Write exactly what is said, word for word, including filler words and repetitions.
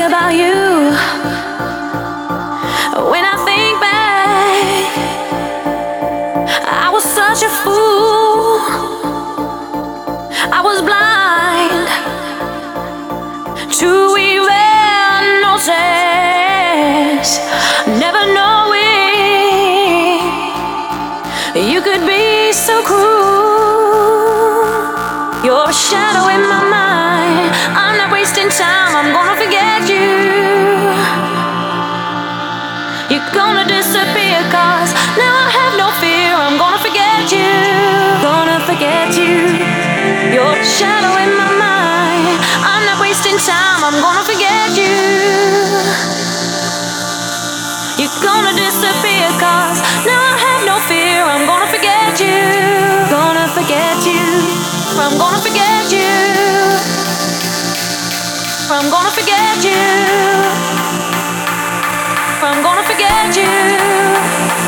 about you. When I think back, I was such a fool. I was blind to even notice, never knowing you could be so cruel. You're a shadow in my mind. I'm not wasting time, I'm gonna forget you. You're gonna disappear, cause now I have no fear. I'm gonna forget you, gonna forget you. You're a shadow in my mind. I'm not wasting time, I'm gonna forget you. You're gonna disappear, cause now I have no fear. I'm gonna forget you, gonna forget you. I'm gonna forget you. I'm gonna forget you. I'm gonna forget you.